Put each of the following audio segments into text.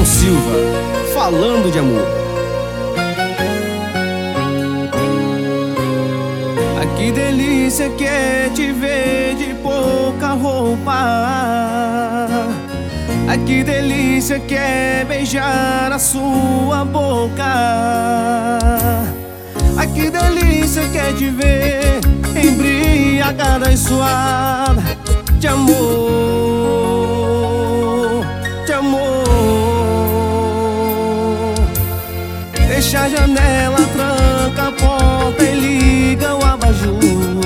Silva, falando de amor. Ai, que delícia que é te ver de pouca roupa. Ai, que delícia que é beijar a sua boca. Ai, que delícia que é te ver embriagada e suada de amor, de amor. Fecha a janela, tranca a porta e liga o abajur.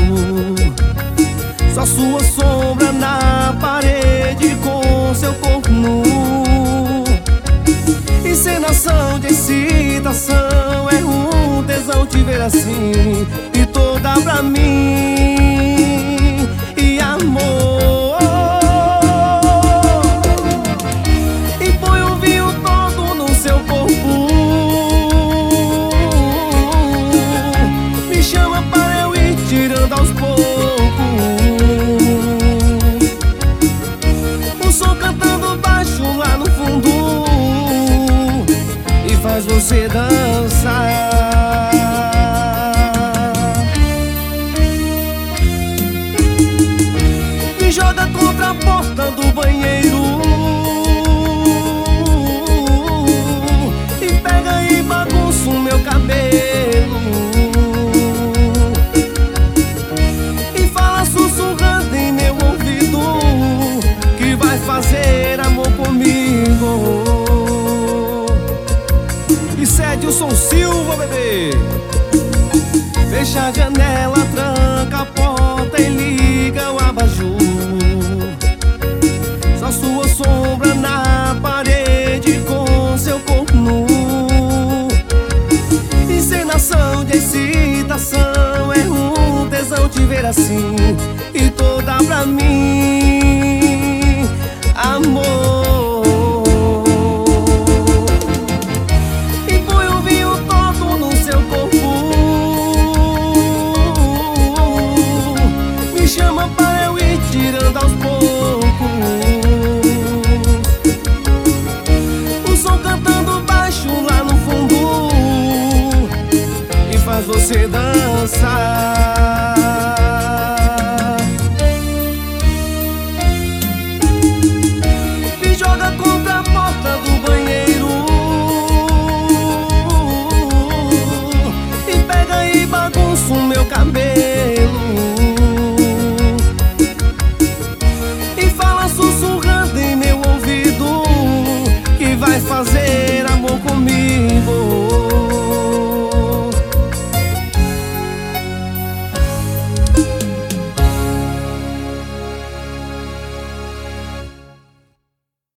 Só sua sombra na parede com seu corpo nu. Encenação de excitação, é um tesão te ver assim e toda pra mim. E amor, e põe o vinho todo no seu corpo. Me chama para eu ir tirando aos poucos. O som cantando baixo lá no fundo e faz você dançar. Me joga contra a porta do banheiro e pega e bagunça o meu cabelo e fala sussurrando em meu ouvido que vai fazer amor comigo. Isso é Edilson Silva, bebê. Fecha a janela, tranca a porta e liga o abajur. Só sua sombra na parede com seu corpo nu. Encenação de excitação, é um tesão te ver assim e toda pra mim. Amor, e põe o vinho todo no seu corpo. Me chama para eu ir tirando aos poucos. O som cantando baixo lá no fundo e faz você dançar. Me joga contra a porta do banheiro e pega e bagunça o meu cabelo e fala sussurrando em meu ouvido que vai fazer amor comigo.